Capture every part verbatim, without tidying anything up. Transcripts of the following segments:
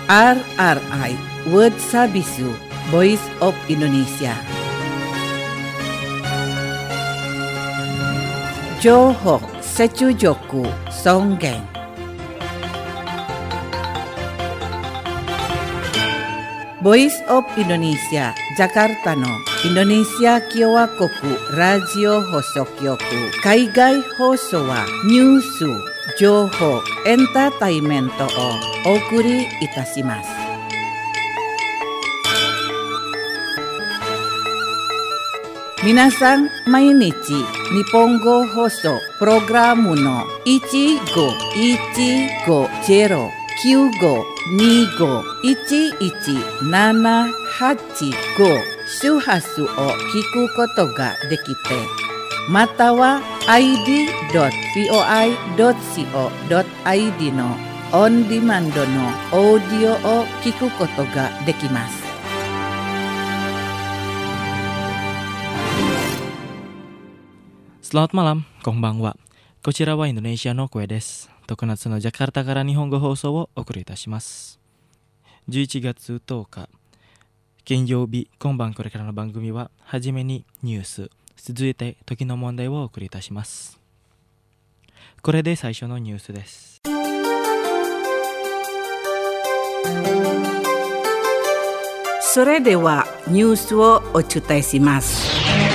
R R I World Sabisu Voice of Indonesia. Johok Secujoku Songgeng. Voice of Indonesia Jakarta no Indonesia Kyowa Koku Radio Hosokyoku Kaigai Hoso wa Nyusu Johok Entertainmento o Okuri Itashimasu. Minasan mainichi Nippongo Hoso Programu no oneごいちごゼロきゅうごにごいちいちななはちご周波数を聞くことができて、または アイディードットブイオアイドットシーオードットアイディー のオンディマンドのオーディオを聞くことができます。 Selamat malam, konbanwa. Kochira wa Indonesia no Koe desu. Tokunatsu no Jakarta kara Nihongo Housou wo okuru itashimasu. じゅういちがつとおか、金曜日、今晩これからの番組は、はじめにニュース、続いて時の問題をお送りいたします。これで最初のニュースです。 それではニュースをお伝えします。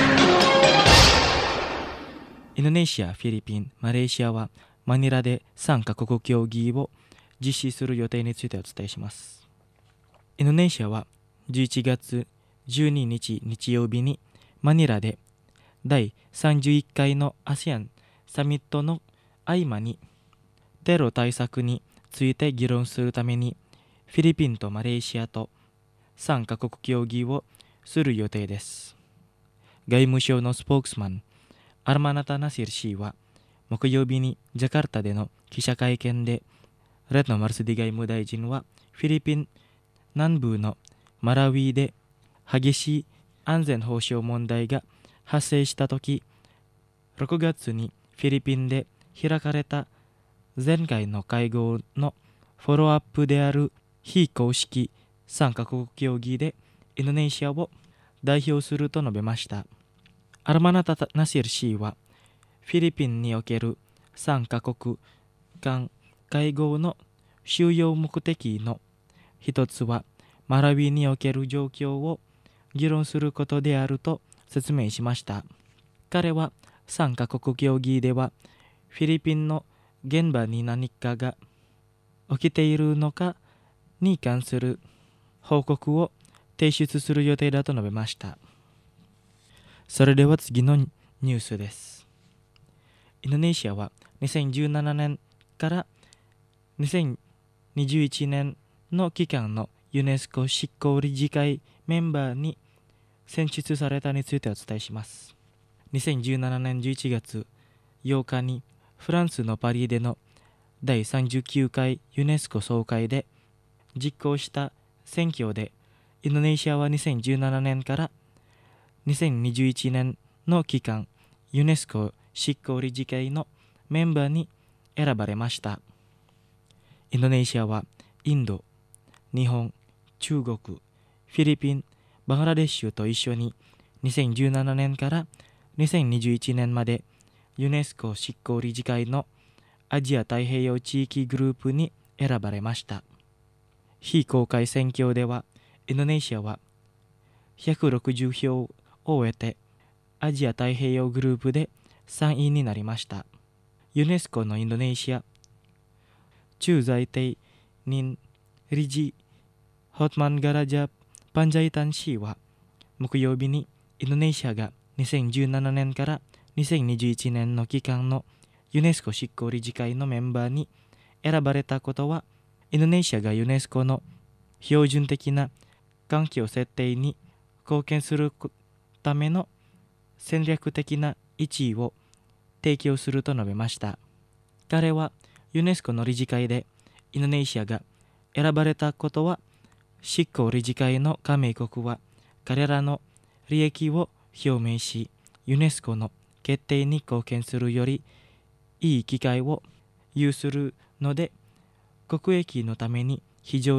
インドネシア、フィリピン、マレーシアはマニラでさんカ国協議を実施する予定についてお伝えします。インドネシアはじゅういちがつじゅうににち日曜日にマニラでだいさんじゅういっかいの アセアン サミットの合間にテロ対策について議論するためにフィリピンとマレーシアとさんカ国協議をする予定です。外務省のスポークスマンアルマナタ・ナシル氏は木曜日にジャカルタでの記者会見で、レッド・マルスディ外務大臣はフィリピン南部のマラウィで激しい安全保障問題が発生したとき、ろくがつにフィリピンで開かれた前回の会合のフォローアップである非公式さんカ国協議でインドネシアを代表すると述べました。アルマナタ・ナシル氏はフィリピンにおけるさんカ国間会合の主要目的の一つはマラウィにおける状況を議論することであると説明しました。彼はさんカ国協議ではフィリピンの現場に何かが起きているのかに関する報告を提出する予定だと述べました。それでは次のニュースです。インドネシアはにせんじゅうななねんからにせんにじゅういちねんの期間のユネスコ執行理事会メンバーに選出されたについてお伝えします。にせんじゅうななねんじゅういちがつようかにフランスのパリでのだいさんじゅうきゅうかいユネスコ総会で実行した選挙でインドネシアはにせんじゅうななねんからにせんにじゅういちねんの期間ユネスコ執行理事会のメンバーに選ばれました。インドネシアはインド、日本、中国、フィリピン、バングラデシュと一緒ににせんじゅうななねんからにせんにじゅういちねんまでユネスコ執行理事会のアジア太平洋地域グループに選ばれました。非公開選挙ではインドネシアはひゃくろくじゅうひょうを得てアジア太平洋グループでさんいになりました。ユネスコのインドネシア駐在定任理事ホトマンガラジャ・パンジャイタン氏は木曜日にインドネシアがにせんじゅうななねんからにせんにじゅういちねんの期間のユネスコ執行理事会のメンバーに選ばれたことはインドネシアがユネスコの標準的な環境設定に貢献するための戦略的な位置を提供すると述べました。彼はユネスコの理事会でインドネシアが選ばれたことは執行理事会の加盟国は彼らの利益を表明しユネスコの決定に貢献するよりいい機会を有するので国益のために非常に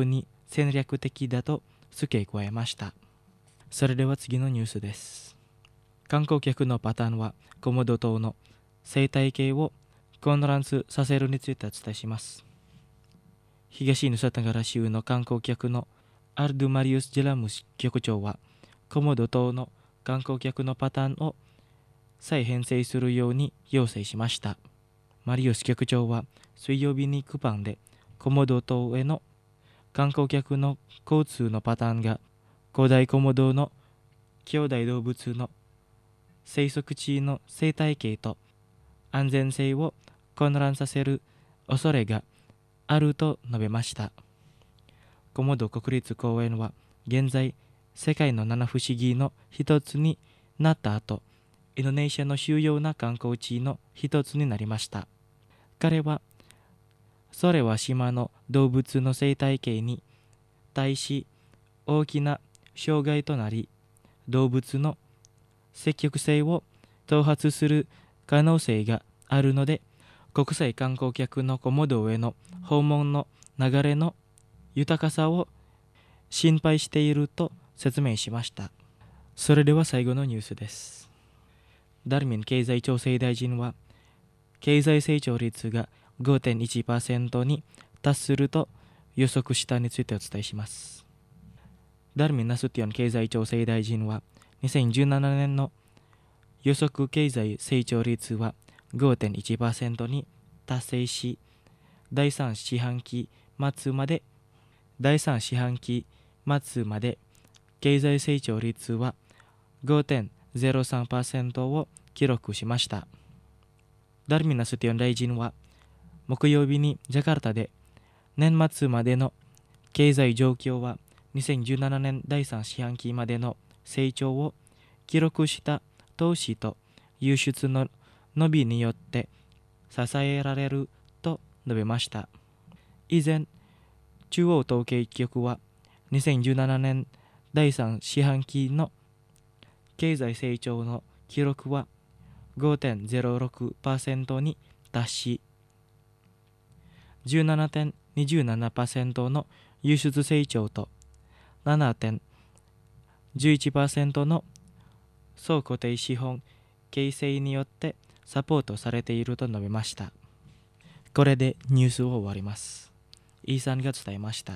戦略的だと付け加えました。それでは次のニュースです。観光客のパターンはコモド島の生態系を混乱させるについてお伝えします。東ヌサタガラ州の観光客のアルドゥ・マリウス・ジェラムス局長は、コモド島の観光客のパターンを再編成するように要請しました。マリウス局長は水曜日にクパンでコモド島への観光客の交通のパターンが古代コモドの兄弟動物の生息地の生態系と安全性を混乱させる恐れがあると述べました。コモド国立公園は現在世界の七不思議の一つになった後、インドネシアの主要な観光地の一つになりました。彼は、それは島の動物の生態系に対し大きな障害となり、動物の積極性を頭発する可能性があるので、国際観光客のコモドへの訪問の流れの豊かさを心配していると説明しました。それでは最後のニュースです。ダルミン経済調整大臣は、経済成長率が ごてんいちパーセント に達すると予測したについてお伝えします。ダルミン・ナスティオン経済調整大臣は、にせんじゅうななねんの予測経済成長率は ごてんいちパーセント に達成し、第三四半期末まで、第三四半期末まで経済成長率は ごてんゼロさんパーセント を記録しました。ダルミン・ナスティオン大臣は、木曜日にジャカルタで年末までの経済状況はにせんじゅうななねん第三四半期までの成長を記録した投資と輸出の伸びによって支えられると述べました。以前、中央統計局はにせんじゅうななねん第三四半期の経済成長の記録は ごてんゼロろくパーセント に達し、じゅうななてんにじゅうななパーセント の輸出成長と ななてんじゅういちパーセント の総固定資本形成によってサポートされていると述べました。これでニュースを終わります。イーさんが伝えました。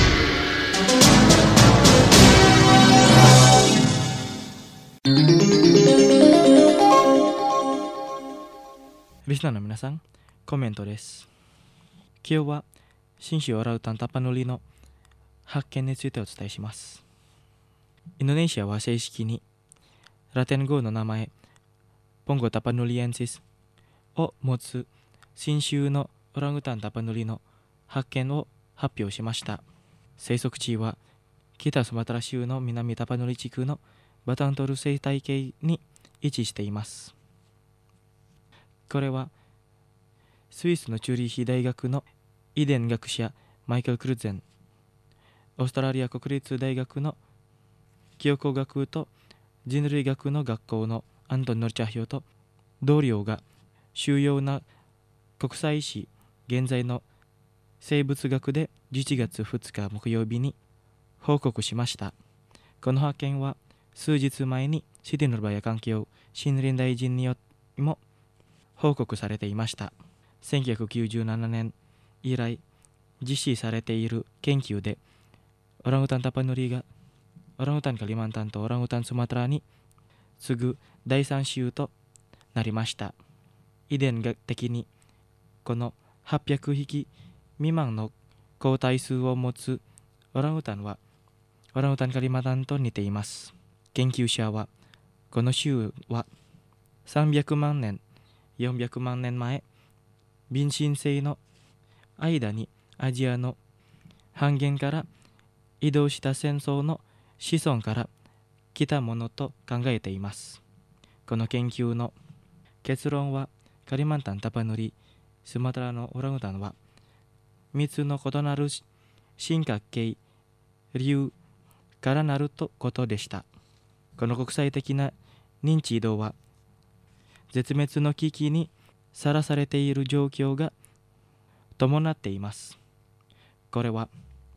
リスナーの皆さん、コメントです。今日は新種オランウータンタパヌリの発見についてお伝えします。インドネシアは正式にラテン語の名前ポンゴタパヌリエンシスを持つ新種のオランウータンタパヌリの発見を発表しました。生息地は北スマトラ州の南タパヌリ地区のバタントル生態系に位置しています。これはスイスのチューリッヒ大学の遺伝学者マイケル・クルゼン、オーストラリア国立大学の記憶学と人類学の学校のアントン・ノルチャヒョと同僚が主要な国際誌現在の生物学でじゅういちがつふつか木曜日に報告しました。この発見は数日前にシティヌルバヤ環境森林大臣によっても報告されていました。せんきゅうひゃくきゅうじゅうななねん以来実施されている研究で、オランウータンタパヌリがオランウータンカリマンタンとオランウータンスマトラに次ぐ第三種となりました。遺伝学的にこのはっぴゃくひき未満の個体数を持つオランウータンはオランウータンカリマンタンと似ています。研究者はこの種はさんびゃくまんねん、よんびゃくまんねんまえ、敏神星の間にアジアの半減から移動した戦争の子孫から来たものと考えています。この研究の結論は、カリマンタンタパヌリ、スマトラのオランウータンはみっつの異なる進化系理由からなるとことでした。この国際的な認知度は絶滅の危機にさらされている状況が伴っています。これは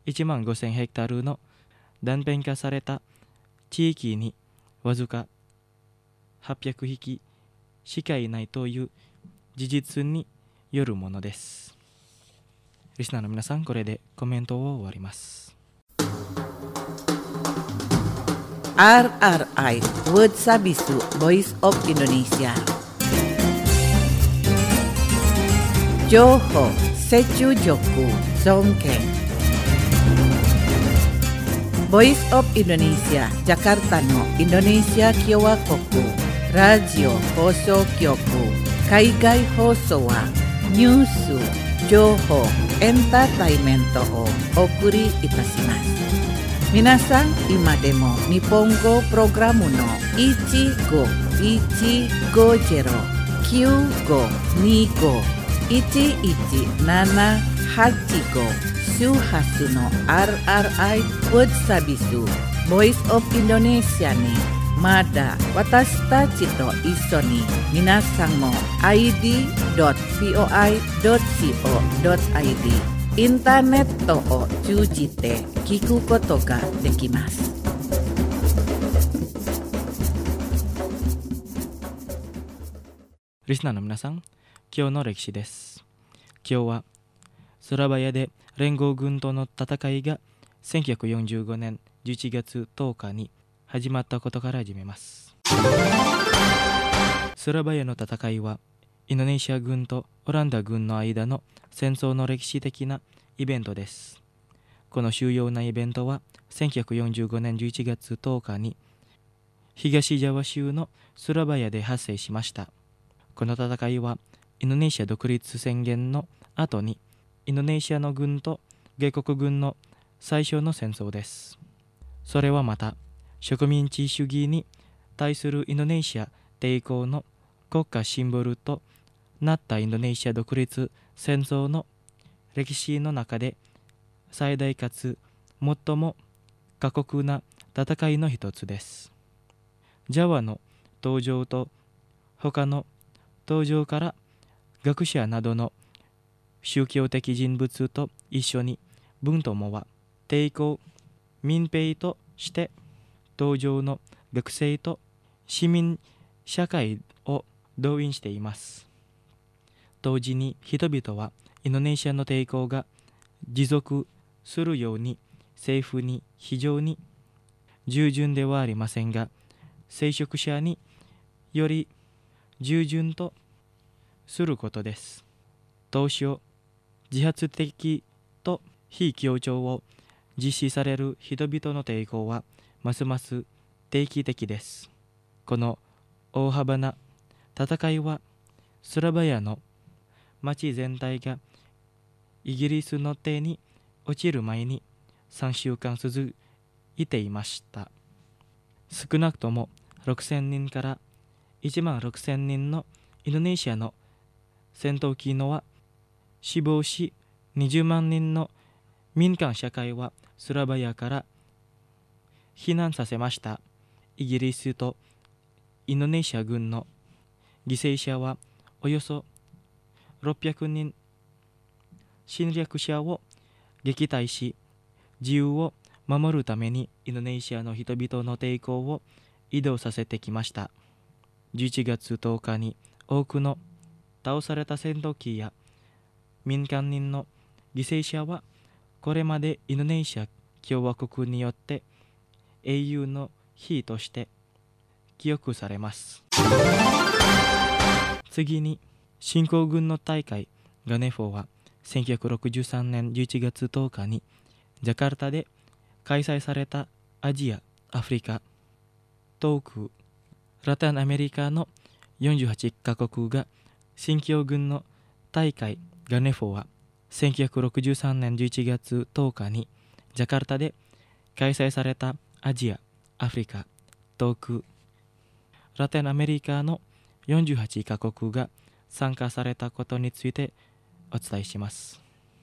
いちまんごせんヘクタールの断片化された地域にわずかはっぴゃくひきしかいないという事実によるものです。リスナーの皆さん、これでコメントを終わります。 アールアールアイ Word Sabisu Voice of Indonesia 情報、接中力、尊敬Voice of Indonesia Jakartaのインドネシア共和国ラジオ放送局海外放送はニュース、情報、エンターテイメントをお送りいたします。皆さん、今でも日本語プログラムのいちごいちごゼロ きゅうごにご いちいちななはちご周波数の アールアールアイ Word Sabisu Voice of Indonesia にまだ私たちと一緒に皆さんも アイディードットブイオアイドットコドットアイディー インターネットを通じて聞くことができます。 リスナーの皆さん、今日の歴史です。今日はスラバヤで連合軍との戦いがせんきゅうひゃくよんじゅうごねんじゅういちがつとおかに始まったことから始めます。スラバヤの戦いはインドネシア軍とオランダ軍の間の戦争の歴史的なイベントです。この主要なイベントはせんきゅうひゃくよんじゅうごねんじゅういちがつとおかに東ジャワ州のスラバヤで発生しました。この戦いはインドネシア独立宣言の後にインドネシアの軍と外国軍の最初の戦争です。それはまた植民地主義に対するインドネシア抵抗の国家シンボルとなったインドネシア独立戦争の歴史の中で最大かつ最も過酷な戦いの一つです。ジャワの登場と他の登場から学者などの宗教的人物と一緒に文友は抵抗民兵として登場の学生と市民社会を動員しています。同時に人々はインドネシアの抵抗が持続するように政府に非常に従順ではありませんが、聖職者により従順とすることです。当初、自発的と非協調を実施される人々の抵抗はますます定期的です。この大幅な戦いはスラバヤの町全体がイギリスの手に落ちる前にさんしゅうかん続いていました。少なくともろくせんにんからいちまんろくせんにんのインドネシアの戦闘機能は死亡し、にじゅうまんにんの民間社会はスラバヤから避難させました。イギリスとインドネシア軍の犠牲者はおよそろっぴゃくにん、侵略者を撃退し、自由を守るためにインドネシアの人々の抵抗を移動させてきました。じゅういちがつとおかに多くの倒された戦闘機や民間人の犠牲者はこれまでインドネシア共和国によって英雄の日として記憶されます。次に侵攻軍の大会ガネフォーはせんきゅうひゃくろくじゅうさんねんじゅういちがつとおかにジャカルタで開催されたアジア、アフリカ、東欧、ラテンアメリカのよんじゅうはちカ国が新疆軍の大会ガネフォーはせんきゅうひゃくろくじゅうさんねんじゅういちがつとおかにジャカルタで開催されたアジア、アフリカ、東欧、ラテンアメリカのよんじゅうはちカ国が参加されたことについてお伝えします。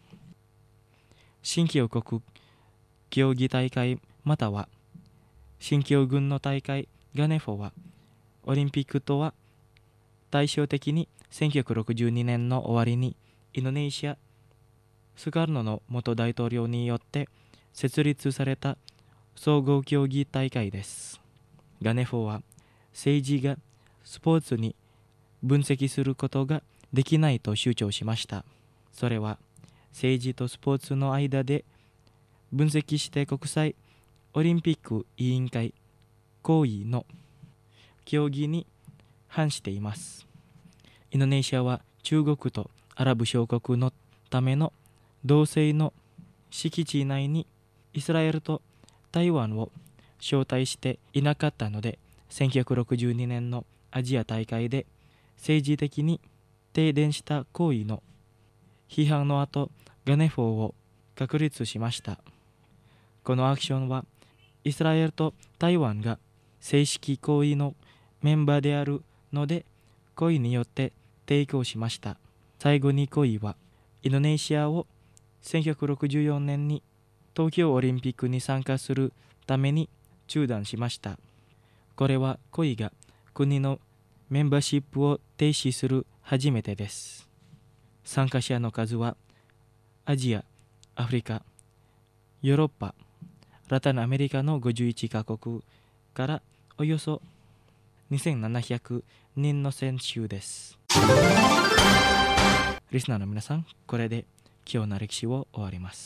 新疆国競技大会または新疆軍の大会ガネフォーはオリンピックとは対照的にせんきゅうひゃくろくじゅうにねんの終わりにインドネシア・スカルノの元大統領によって設立された総合競技大会です。ガネフォーは政治がスポーツに分析することができないと主張しました。それは政治とスポーツの間で分析して国際オリンピック委員会行為の競技に反しています。インドネシアは中国とアラブ諸国のための同性の敷地内にイスラエルと台湾を招待していなかったので、せんきゅうひゃくろくじゅうにねんのアジア大会で政治的に停電した行為の批判の後、ガネフォーを確立しました。このアクションはイスラエルと台湾が正式行為のメンバーであるので、行為によって提供しました。最後に行為はインドネシアをせんきゅうひゃくろくじゅうよねんに東京オリンピックに参加するために中断しました。これは行為が国のメンバーシップを停止する初めてです。参加者の数はアジア、アフリカ、ヨーロッパ、ラテンアメリカのごじゅういちカ国からおよそにせんななひゃくにんの選手です。リスナーの皆さん、これで今日の歴史を終わります。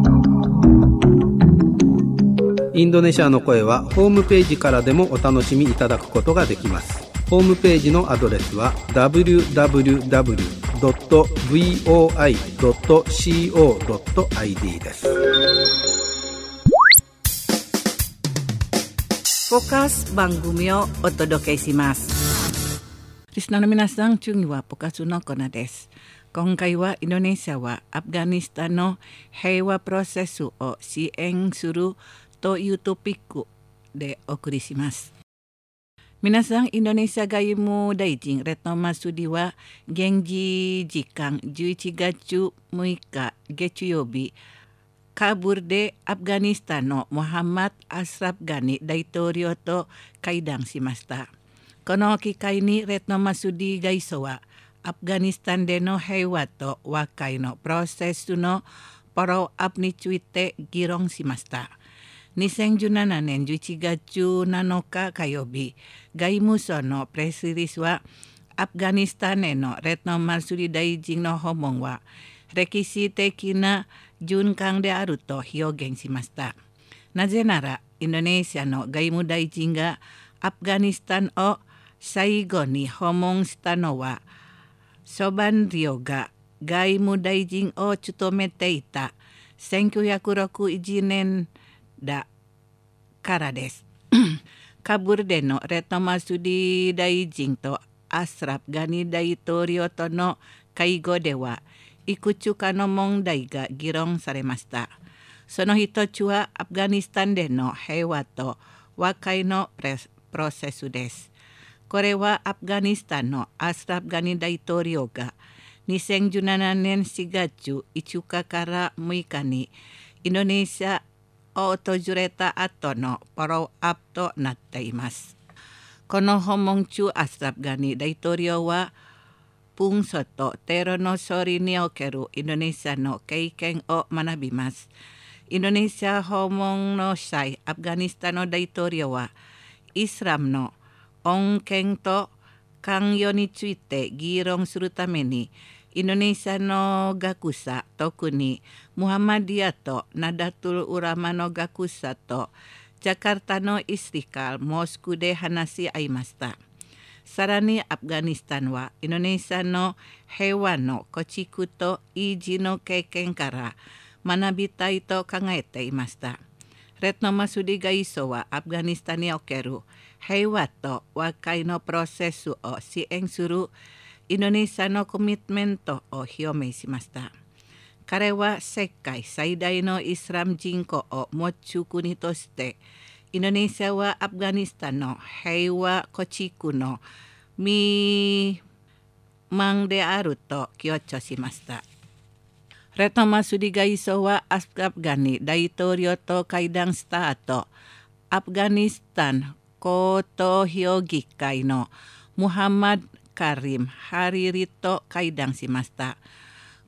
インドネシアの声はホームページからでもお楽しみいただくことができます。ホームページのアドレスは ダブリューダブリューダブリュードットブイオーアイドットコードットアイディー です。 フォーカス番組をお届けします。リスナーの皆さん、次はフォーカスのコーナーです。今回はインドネシアはアフガニスタンの平和プロセスを支援するというトピックでお送りします。皆さん、インドネシア外務大臣レットマスディは現地時間じゅういちがつむいか月曜日、カブールでアフガニスタンのモハンマド・アシュラフ・ガニ大統領と会談しました。この機会にレットマスディ外相はアフガニスタンでの平和と和解のプロセスのフォローアップについて議論しました。にせんじゅうななねんじゅういちがつなのか火曜日、外務省のプレスリリースはアフガニスタンへのレットマスディ大臣の訪問は歴史的な循環であると表現しました。なぜならインドネシアの外務大臣がアフガニスタンを最後に訪問したのはソバンリオが外務大臣を務めていたせんきゅうひゃくろくじゅうねんだからです。カブールでのレトマスディ大臣とアシュラフ・ガニ大統領との会合ではいくつかの問題が議論されました。その一つはアフガニスタンでの平和と和解のプロセスです。これはアフガニスタンのアシュラフ・ガニ大統領がにせんじゅうななねんしがついつかからむいかにインドネシアを訪れた後のフォローアップとなっています。この訪問中、アシュラフ・ガニ大統領は紛争とテロの処理におけるインドネシアの経験を学びます。インドネシア訪問の際、アフガニスタンの大統領はイスラムの恩恵と関与について議論するためにインドネシアの学者、特にムハンマディアとナダトゥル・ウラマの学者とジャカルタのイスリカル・モスクで話し合いました。さらにアフガニスタンはインドネシアの平和の構築と維持の経験から学びたいと考えていました。レットマスディ外相はアフガニスタンにおける平和と和解のプロセスを支援するインドネシアのコミットメントを表明しました。彼は世界最大のイスラム人口を持つ国としてインドネシアはアフガニスタンの平和構築の未満であると強調しました。レトマスディ外相はアシュラフ・ガニ大統領と会談した後、アフガニスタン高等評議会のムハンマド・カリム・ハリリと会談しました。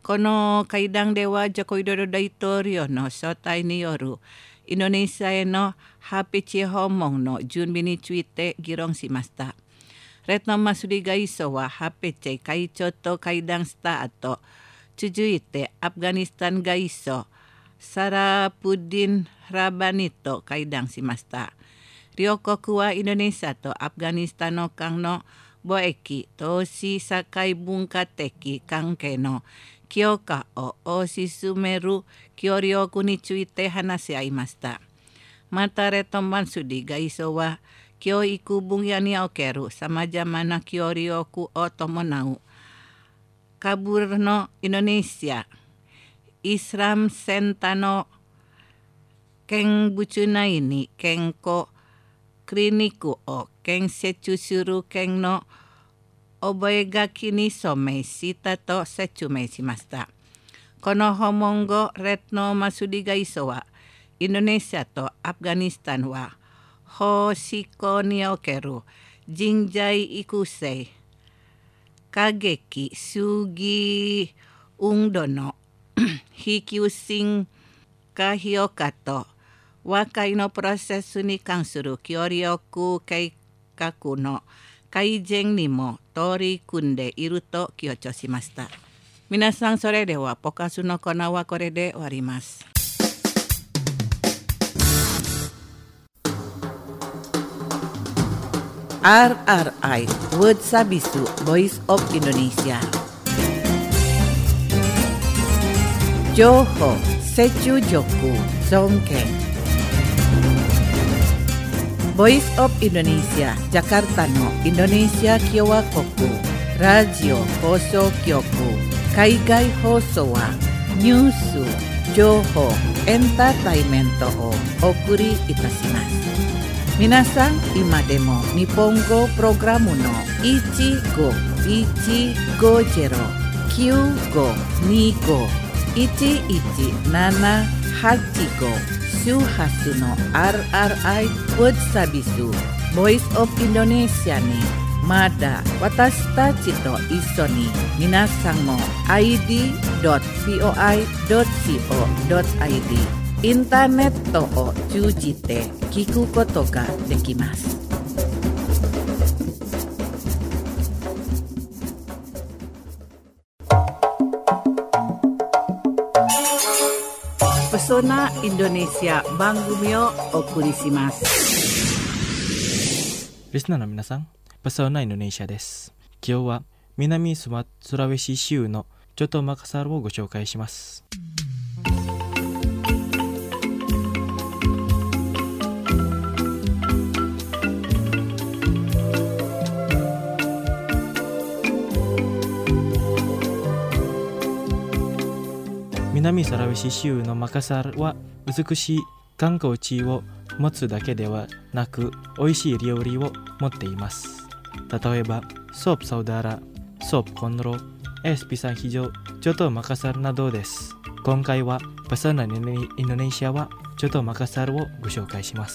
この会談ではジョコウィドロ大統領の招待によるインドネシアへのハピチ訪問の準備について議論しました。レトノマスリ外相はハピチ会長と会談した後、続いてアフガニスタン外相サラプディン・ラバニと会談しました。両国はインドネシアとアフガニスタンの間の貿易、投資、社会文化的関係の強化を推し進める協力について話し合いました。またレトンマンスリ外相は教育分野におけるさまざまな協力を伴うカブールのインドネシアイスラムセンターの見物内に健康クリニックを建設する件の覚書に署名したと説明しました。この訪問後、レトノマスリ外相はインドネシアとアフガニスタンは法執行における人材育成、過激主義運動の非急進化評価と和解のプロセスに関する協力計画の改善にも取り組んでいると強調しました。皆さん、それではポカスのコーナーはこれで終わります。アールアールアイ Word Sabisu Voice of Indonesia 情報、接中力、尊敬Voice of Indonesia Jakarta のインドネシア共和国ラジオ放送局海外放送はニュース、情報、エンターテイメントをお送りいたします。皆さん、今でも日本語プログラムのいちごいちごゼロ きゅうごにご いちいちななはちご周波数の アールアールアイ Word Sabisu Voice of Indonesia にまだ私たちと一緒に皆さんも アイディードットブイオーアイドットコードットアイディー インターネットを通じて聞くことができます。Pesona Indonesia 番組をお送りします。 リスナーの皆さん、パソナインドネシアです。今日は南スラウェシ州のチョトマカサルをご紹介します。南サラウェシ州のマカサルは美しい観光地を持つだけではなく、美味しい料理を持っています。例えば、ソープサウダーラ、ソープコンロ、エスピサンヒジョ、チョトマカサルなどです。今回はパサナインドネシアはチョトマカサルをご紹介します。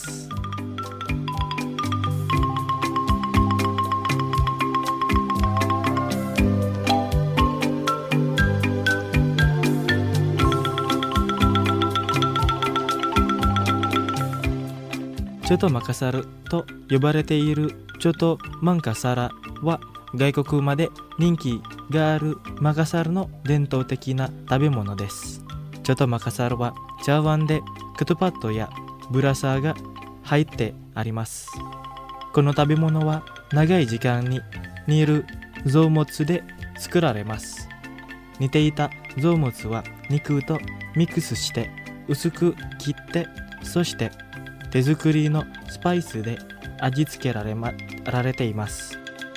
チョトマカサルと呼ばれているチョトマンカサラは外国まで人気があるマカサルの伝統的な食べ物です。チョトマカサルは茶碗でクトパットやブラサーが入ってあります。この食べ物は長い時間に煮る臓物で作られます。煮ていた臓物は肉とミックスして薄く切って、そして手作りのスパイスで味付けられ、ま、られています。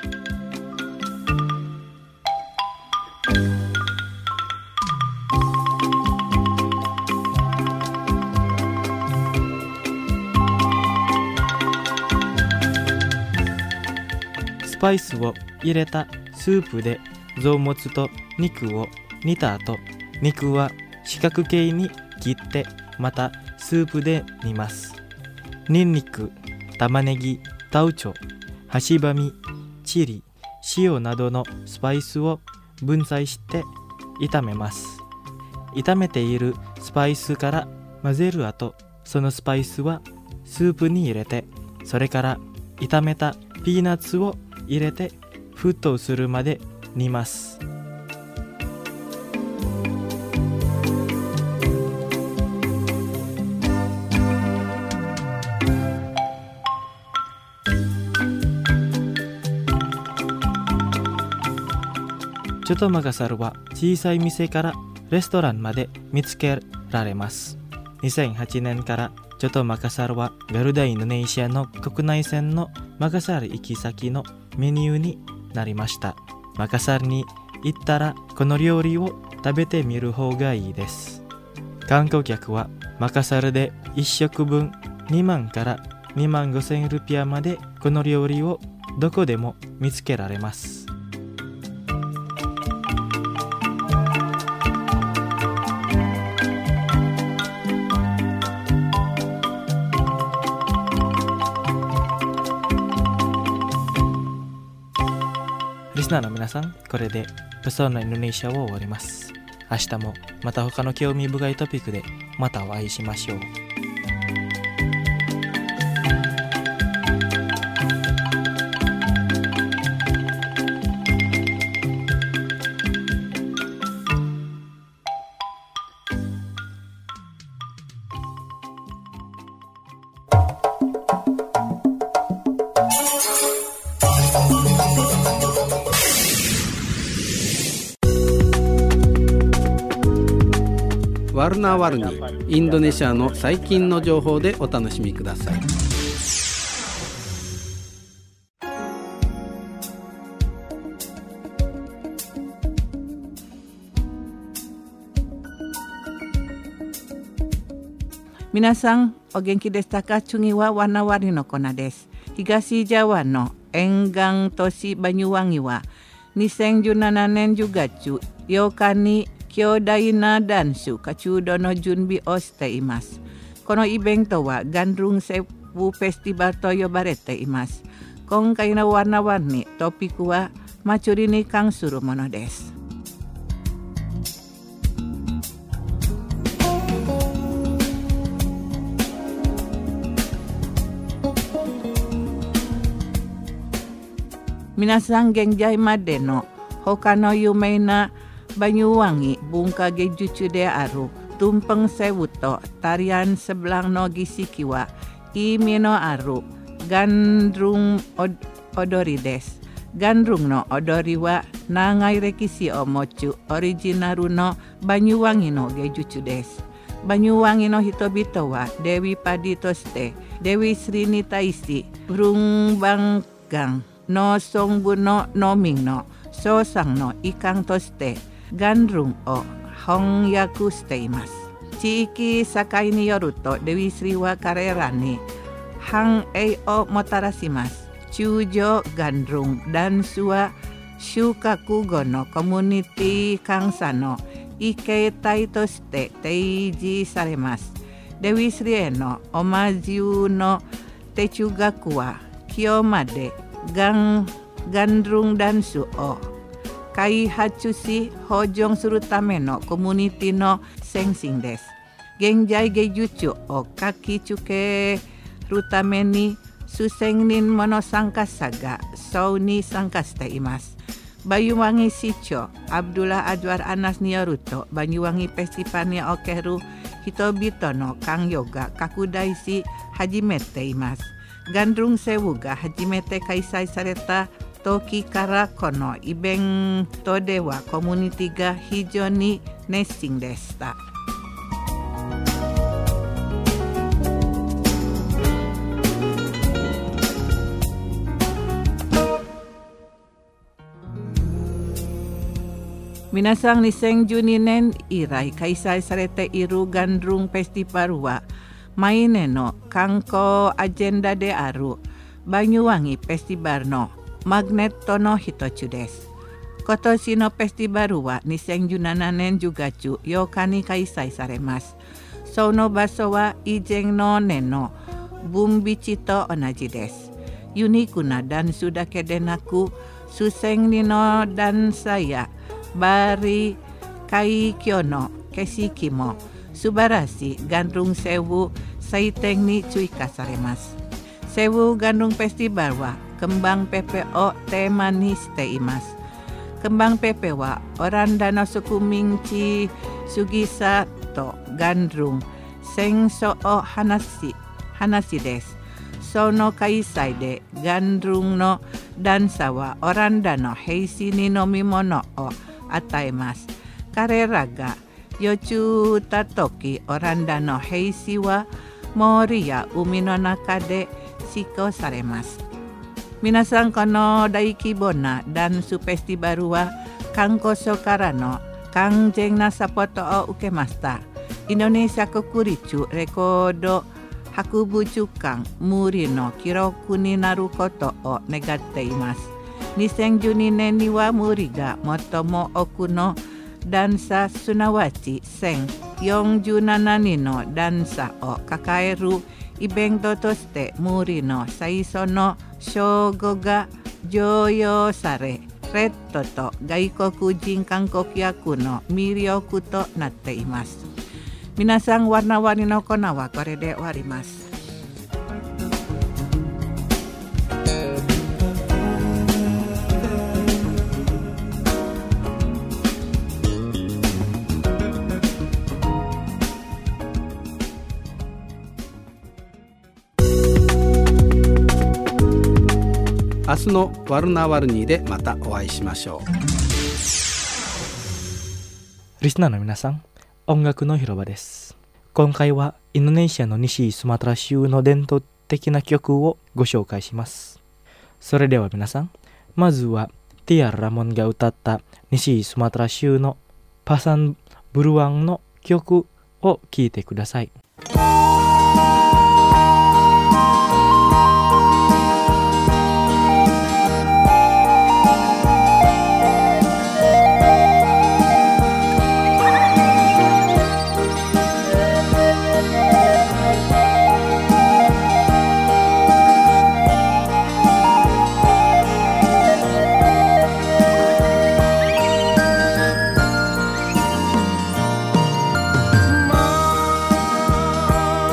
スパイスを入れたスープで臓物と肉を煮た後、肉は四角形に切ってまたスープで煮ます。ニンニク、玉ねぎ、タウチョ、ハシバミ、チリ、塩などのスパイスを分解して炒めます。炒めているスパイスから混ぜる後、そのスパイスはスープに入れて、それから炒めたピーナッツを入れて沸騰するまで煮ます。チョトマカサルは小さい店からレストランまで見つけられます。にせんはちねんからチョトマカサルはガルダインドネシアの国内線のマカサル行き先のメニューになりました。マカサルに行ったらこの料理を食べてみる方がいいです。観光客はマカサルでいっ食分にまんからにまんごせんルピアまでこの料理をどこでも見つけられます。リスナーの皆さん、これでプソーナインドネシアを終わります。明日もまた他の興味深いトピックでまたお会いしましょう。 ワルナワルニ、インドネシアの最近の情報でお楽しみください。 皆さんお元気でしたか？次はワナワリのコーナーです。東ジャワの沿岸都市バニュワンギはにせんじゅうななねんじゅうがつようかに巨大なダンス活動の準備をしています。このイベントはガンルンセブフェスティバルと呼ばれています。今回のワナワリトピックは祭りに関するものです。皆さん現在までの他の有名なバニュワンギ文化芸術であるトゥンパンセウとタリアンセブランの儀式は意味のあるガンルン踊りです。ガンルンの踊りは長い歴史を持つオリジナルのバニュワンギの芸術です。バニュワンギの人々はデビパディとしてデビスリに対しブルンバンガンのソングの農民の賞賛の一環としてガンルンを翻訳しています。地域境によるとデビスリは彼らに繁栄をもたらします。通常ガンルンダンスは収穫後のコミュニティ感謝の異形態として提示されます。デビスリへのオマージュの哲学は今日までガン、ガンルンダンスを開発し保存するためのコミュニティの先進です。現在芸術を書きつけるために数千人もの参加者がシに参加しています。バニュワンギ市長アブドゥラ・アドワル・アナスによると、バニュワンギフェスティバルにおける人々の関与が拡大し始めています。ガンルンセウが初めて開催された時からこのイベントではコミュニティが非常に熱心でした。皆さんにせんじゅうにねん以来開催されているガンルンフェスティバルは毎年の観光アジェンダであるバニュワンギフェスティバルのマグネットの一つです。今年のフェスティバルはにせんじゅうななねんじゅうがつようかに開催されます。その場所は以前の年のブンビチと同じです。ユニークなダンスだけでなく、数千人のダンサーやバリ海峡の景色も素晴らしいガンドゥンセウ祭典に追加されます。セウガンドゥンフェスティバルはkembang pepeをテーマにしています。kembang pepeはオランダの植民地主義者とガンドゥン戦争を話し話です。その開催でガンドゥンの男性はオランダの兵士に飲み物を与えます。彼らが幼虫た時、オランダの兵士は森や海の中で飼育されます。皆さん、この大規模なダンスフェスティバルは観光省からの完全なサポートを受けました。インドネシア国立レコード博物館無理の記録になることを願っています。にせんじゅうにねんには無理が最も多くのダンサー、すなわちせんよんじゅうななにんのダンサーを抱えるイベントとして無理の最初の称号が上揚され、レッドと外国人観光客の魅力となっています。皆さん、warna-warniのコーナーはこれで終わります。 明日のワルナワルニーでまたお会いしましょう。 リスナーの皆さん、音楽の広場です。今回はインドネシアの西スマトラ州の伝統的な曲をご紹介します。それでは皆さん、まずはティア・ラモンが歌った西スマトラ州のパサン・ブルワンの曲を聴いてください。 Mama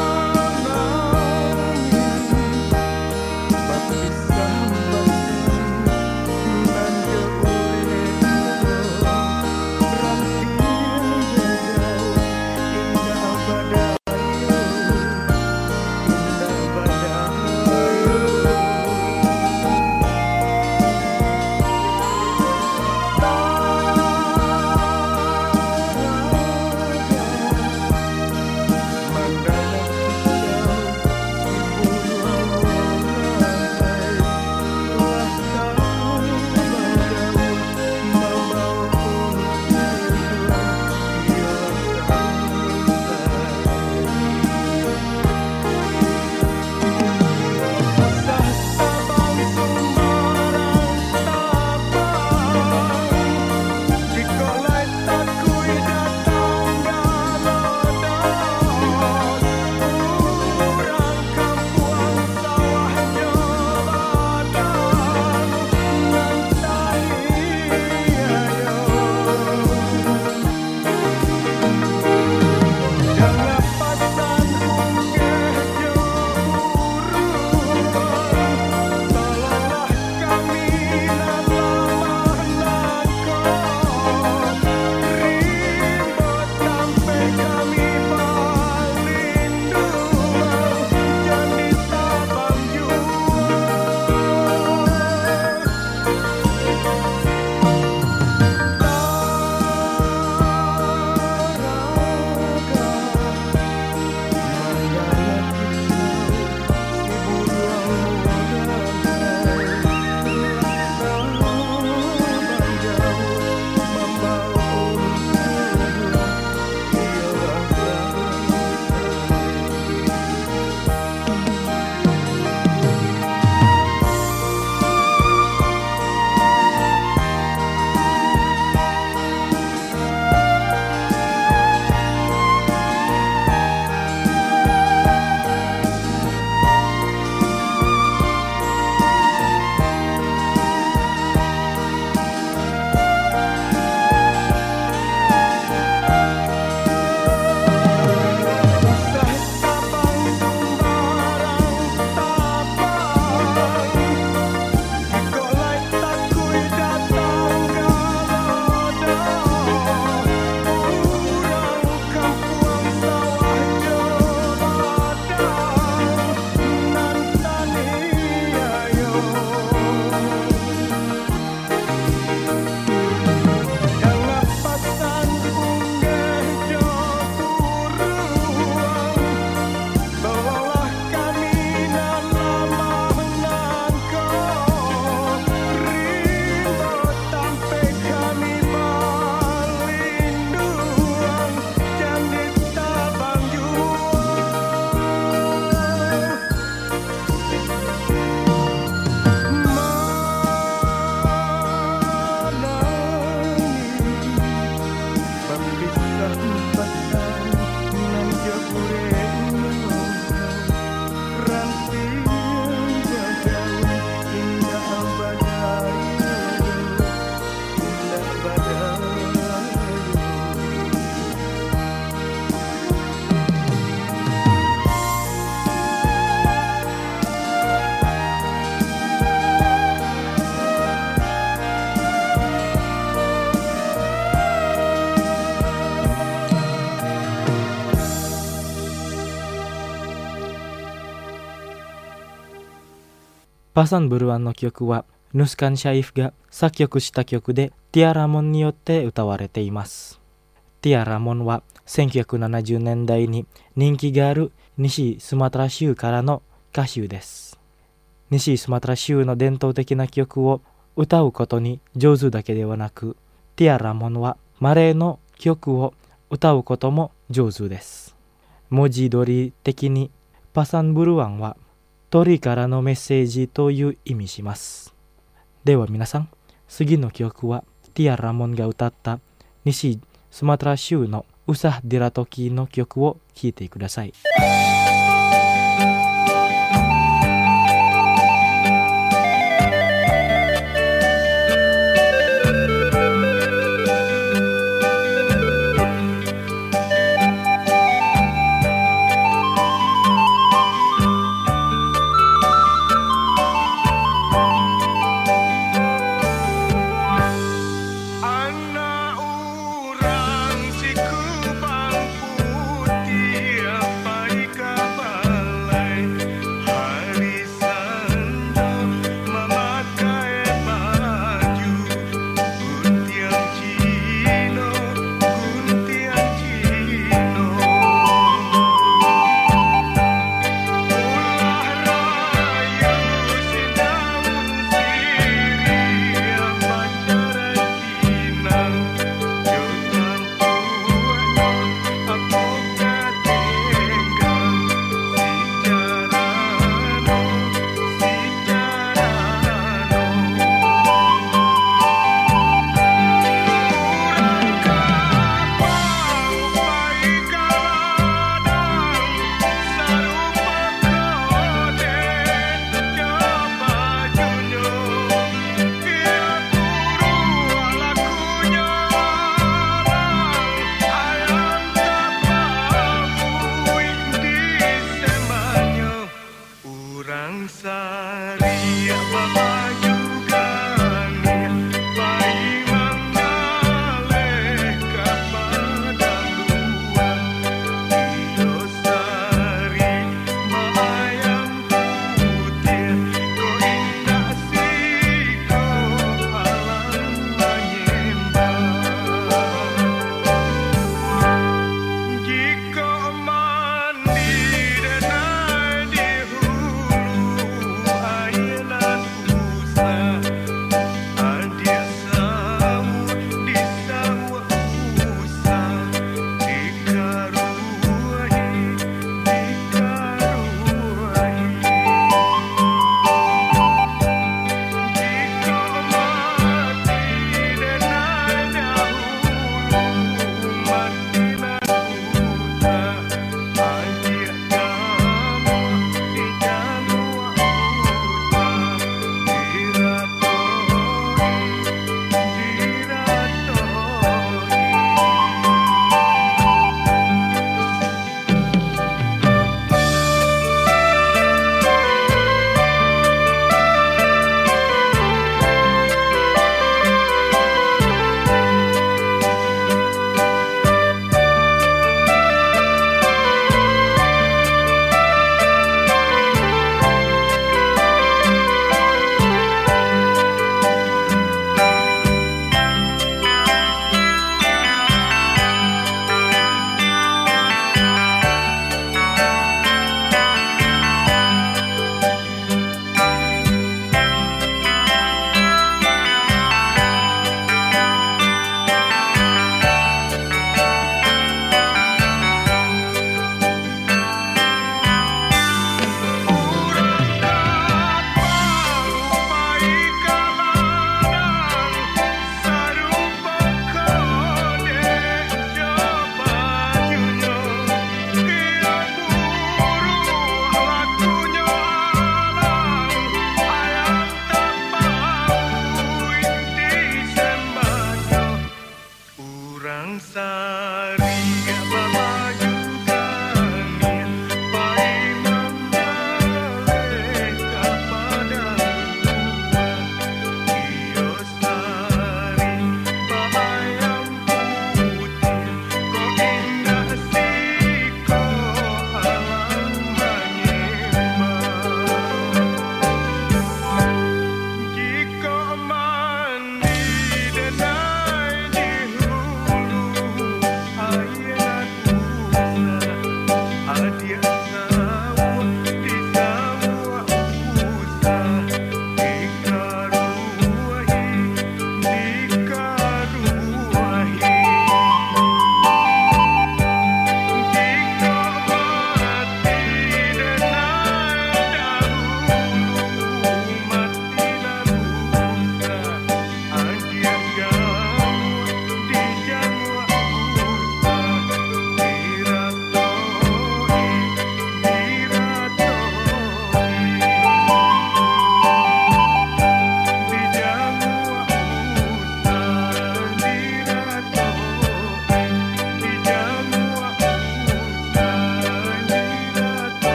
パサンブルワンの曲はヌスカンシャイフが作曲した曲でティアラモンによって歌われています。ティアラモンはせんきゅうひゃくななじゅうねんだいに人気がある西スマトラ州からの歌手です。西スマトラ州の伝統的な曲を歌うことに上手だけではなく、ティアラモンはマレーの曲を歌うことも上手です。文字通り的にパサンブルワンは鳥からのメッセージという意味します。では皆さん、次の曲はティアラモンが歌った西スマトラ州のウサディラトキの曲を聴いてください。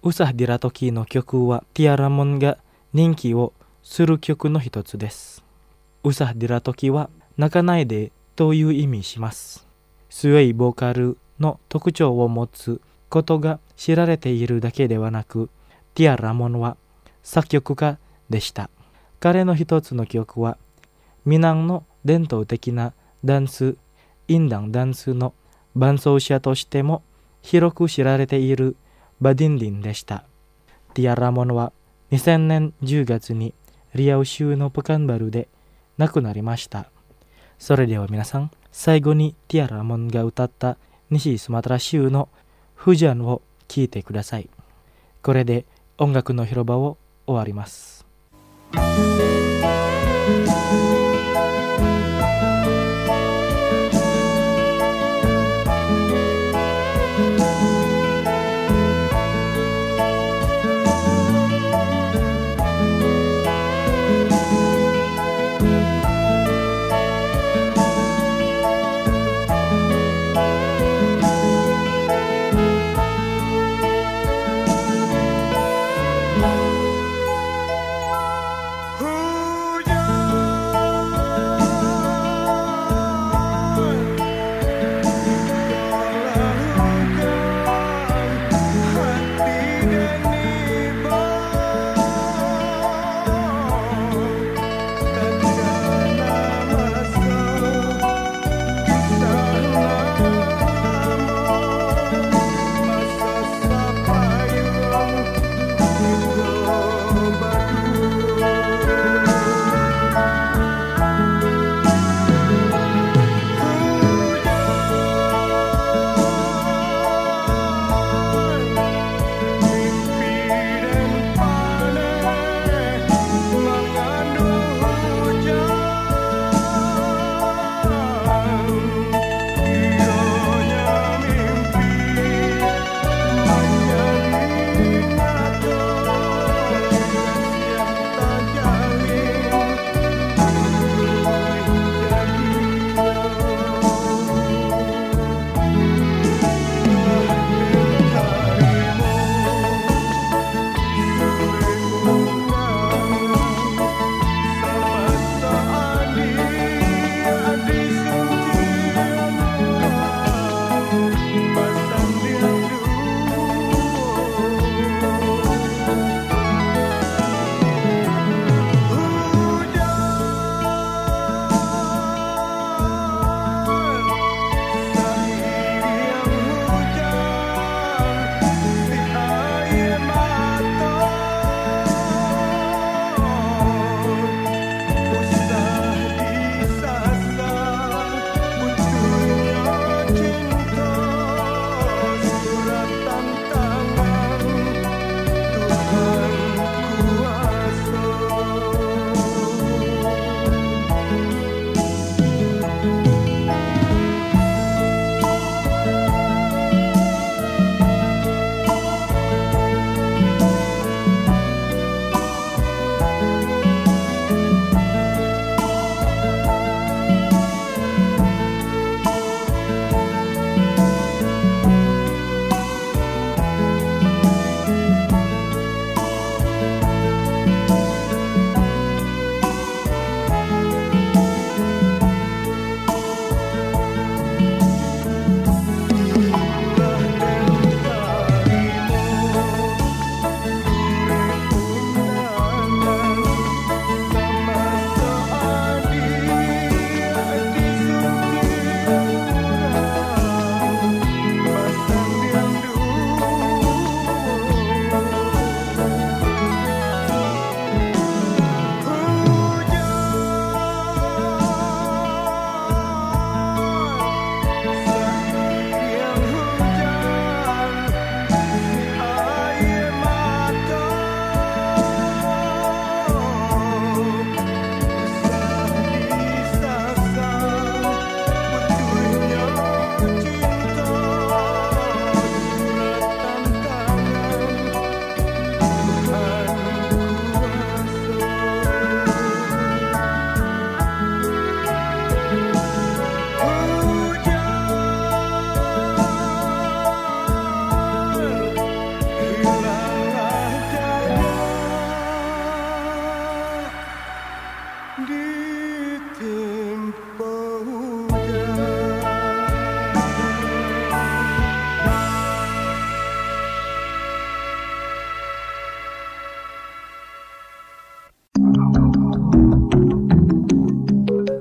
ウサディラトキの曲はティアラモンが人気をする曲の一つです。ウサディラトキは泣かないでという意味します。強いボーカルの特徴を持つことが知られているだけではなく、ティアラモンは作曲家でした。彼の一つの曲はミナンの伝統的なダンス、インダンダンスの伴奏者としても広く知られているバディンリンでした。ティアラモンはにせんねんじゅうがつにリアウ州のプカンバルで亡くなりました。それでは皆さん、最後にティアラモンが歌った西スマトラ州のフジャンを聴いてください。これで音楽の広場を終わります。 Who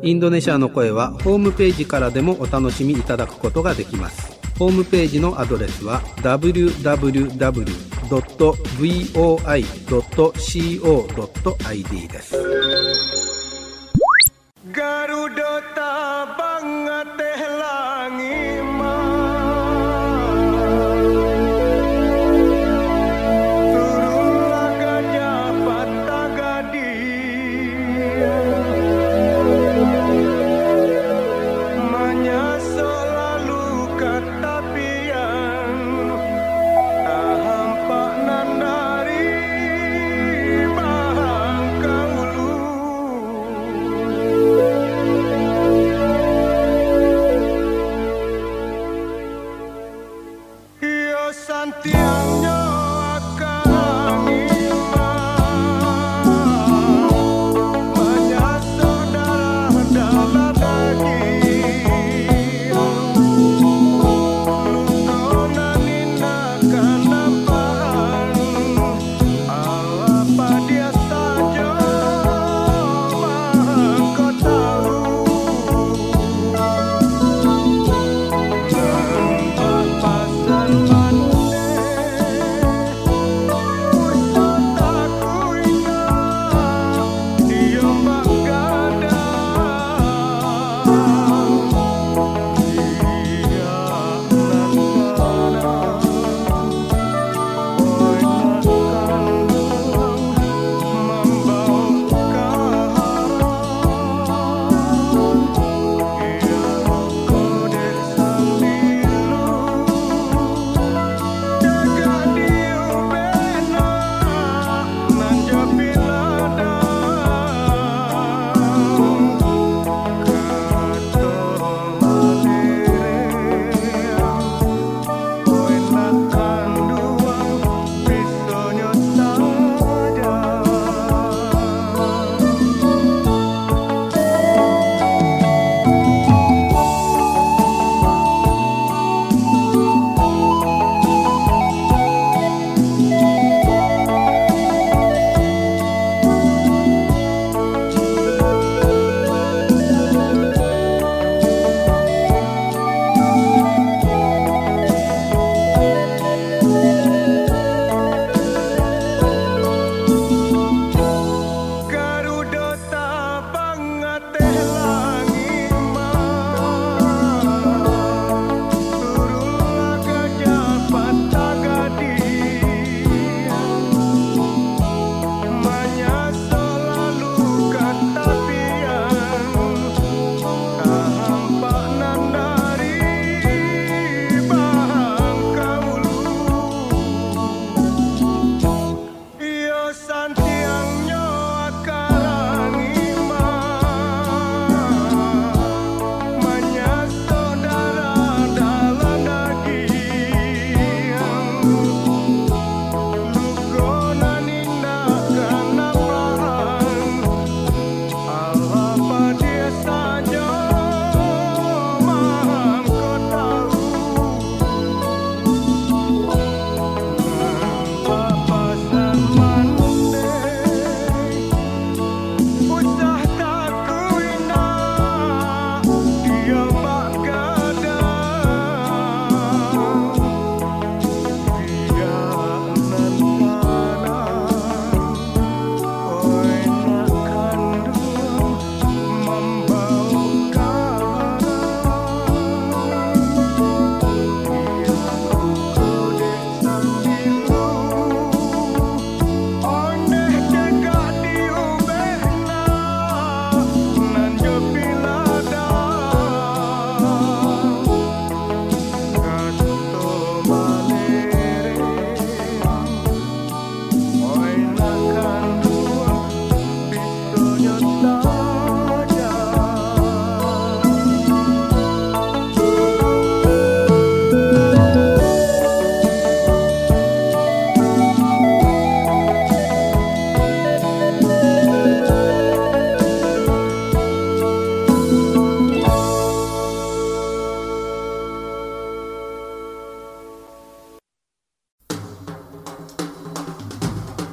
インドネシアの声はホームページからでもお楽しみいただくことができます。ホームページのアドレスは ダブリューダブリューダブリュードットブイオーアイドットコードットアイディー です。 Garuda tabang teh langi ma turun laga japat tagadi menyasok lalu katapian hampa nandari bahang kaulu. Santiangnya akan iman menyasok darah dalam daging lukona ninakan nampaan apa dia saja kau tahu nampak pasan mana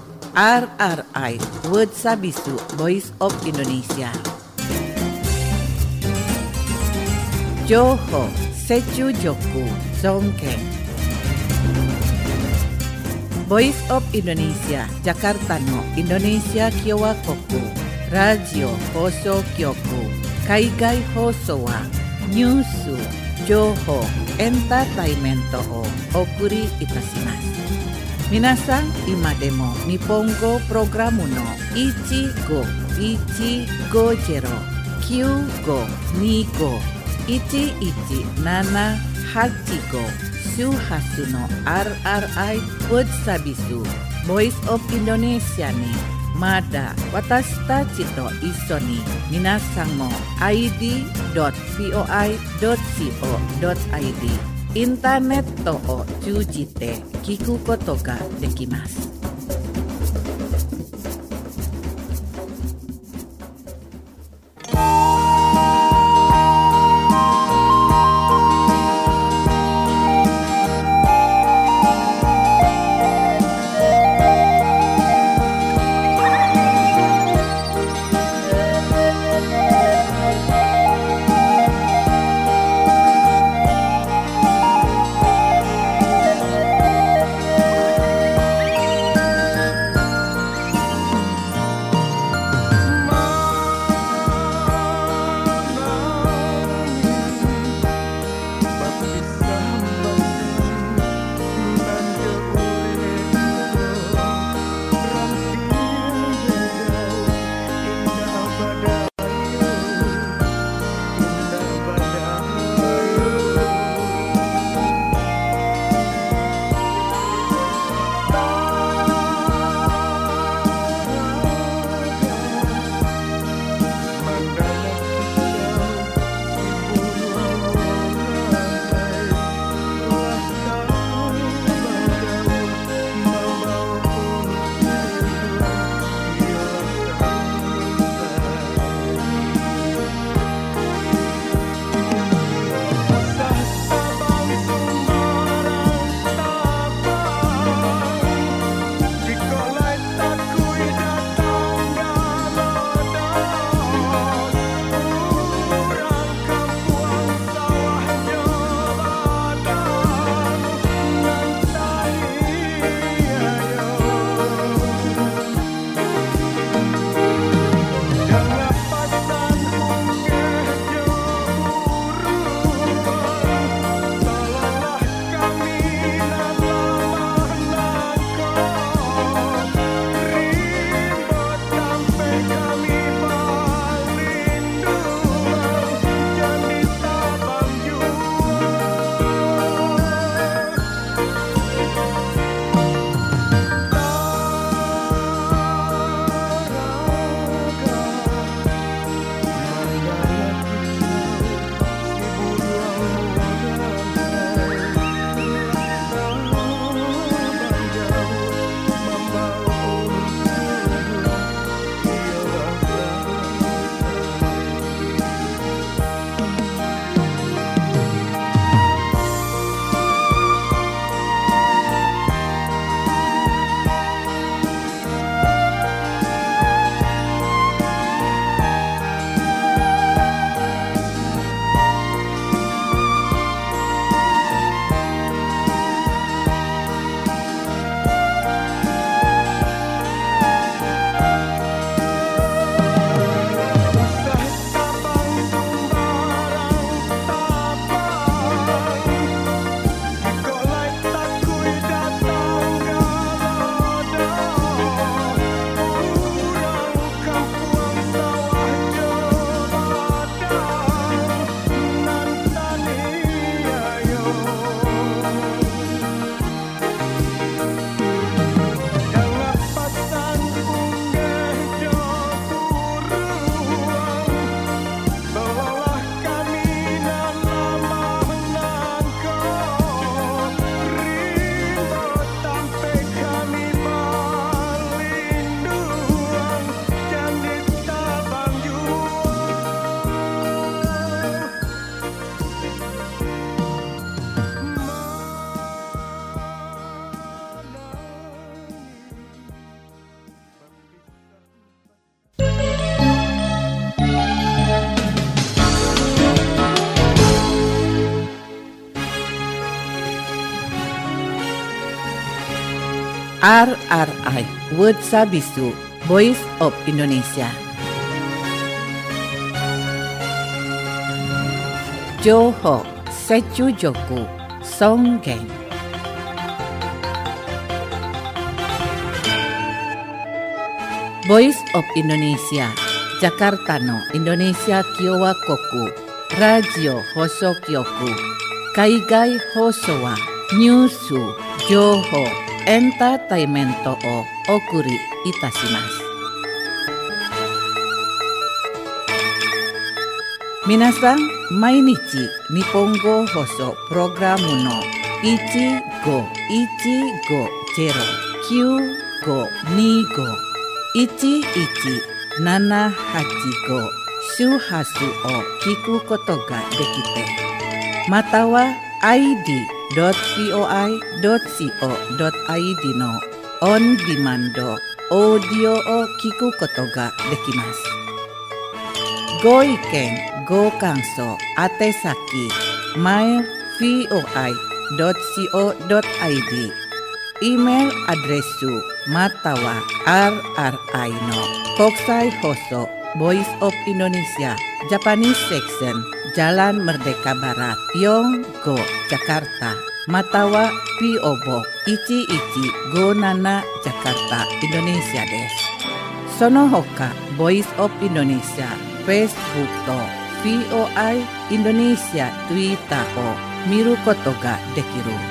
R R I World Sabisu Voice of Indonesia. Joho, Sechujoku, Songkeng. Voice of Indonesia, Jakarta no Indonesia Kyowa Koku, Radio Hoso Kyoku, Kaigai Hoso wa Nyusu, Joho, Entertainment o Okuri Itasimasu. Minasan, ima demo Nihongo Programu no Ichigo, Ichigo Jero, Kyugo, Nigo, Ichi Ichi, Nana, Hachigo, Shuhasu no R R I Utsabisu, Voice of Indonesia ni Mada watashi tachi to iso ni minasan mo i d dot voi dot co dot i d インターネットを通じて聞くことができます。 R R I Word Sabisu Voice of Indonesia. Johor Secujoku Songgeng. Voice of Indonesia Jakarta no Indonesia Kiowa Koku Radio Hoso Kyoku Kaigai Hoso wa Nyusu Johor Entertainmento o Okuri Itashimasu. Minasan, mainichi Nihongo Hoso Programu no ichi go ichi go zero kyu go ni go ichi ichi nana hachi go shuhasu o kiku koto ga dekite. Mata wa i d dot voi dot co dot i d no on demand audio o kiku koto ga dekimasu. Go iken, go kanso, atesaki, mail voi dot co dot i d, email adresu matawa rri no Kokusai Hoso Voice of Indonesia Japanese Section Jalan Merdeka Barat Yonggo Jakarta Matawa P O Box ichi ichi go nana Jakarta Indonesia desu. Sono hoka Voice of Indonesia Facebook to V O I Indonesia Twitter o miru koto ga dekiru.